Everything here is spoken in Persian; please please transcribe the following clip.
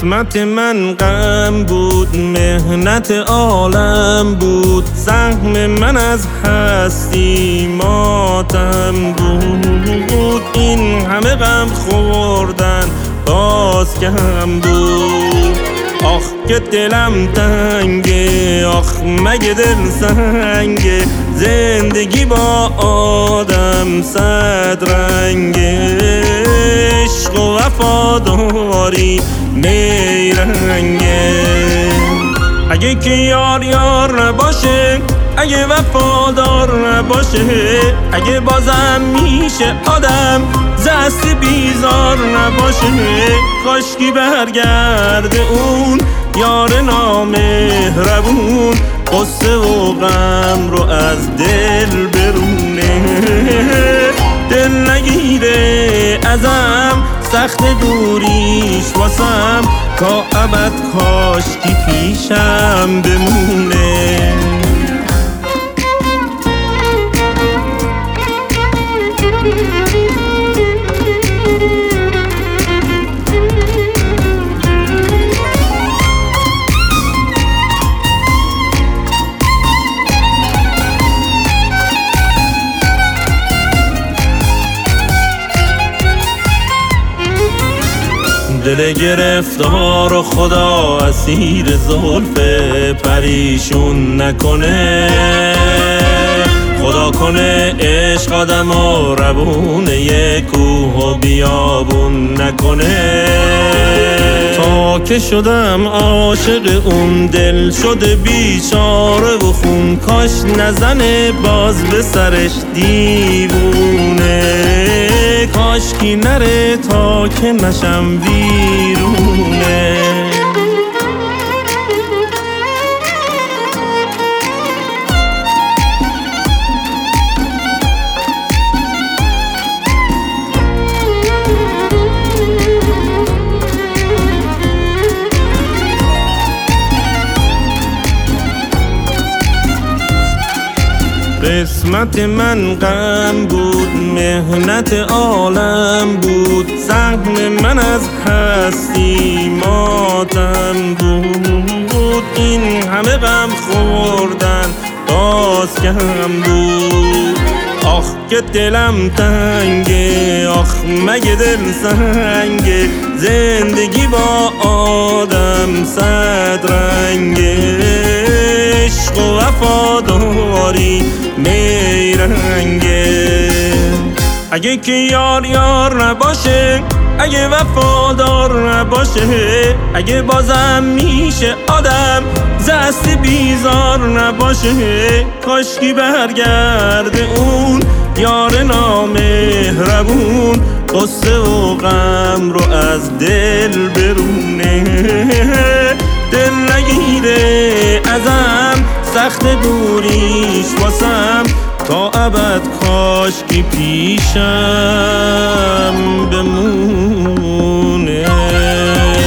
قسمت من غم بود، مهنت عالم بود، سهم من از هستی ماتم بود. این همه غم خوردن باز کم بود. آخ که دلم تنگه، آخ مگه دل سنگه، زندگی با آدم صد رنگه، عشق و وفاداری نیرنگه. اگه که یار نباشه، اگه وفادار نباشه، اگه بازم میشه آدم دست بیزار نباشه، کاشکی برگرده اون یار نامهربون، قصه و غم رو از دل برونه، دل نگیره ازم سخت دوریش واسم، تا ابد کاشکی پیشم بمونه. دل گرفتار و خدا اسیر زلف پریشون نکنه، خدا کنه عشق آدم و روونه کوه و بیابون نکنه. تا که شدم عاشق اون دل شده بیچاره و خون، کاش نزنه باز به سرش دیوونه، کاشکی نره تا که نشم ویرونه. قسمت من غم بود، مهنت عالم بود، سهم من از هستی ماتم بود. این همه غم خوردن باز کم بود. آخ که دلم تنگه، آخ مگه دل سنگه، زندگی با آدم صد رنگه، عشق و وفاداری نیرنگه. اگه که یار نباشه، اگه وفادار نباشه، اگه بازم میشه آدم دست بیزار نباشه، کاشکی برگرده اون یار نامهربون، قصه و غم رو از دل برونه، دل نگیره ازم سخت دوریش واسم، تا ابد کاشکی پیشم بمونه.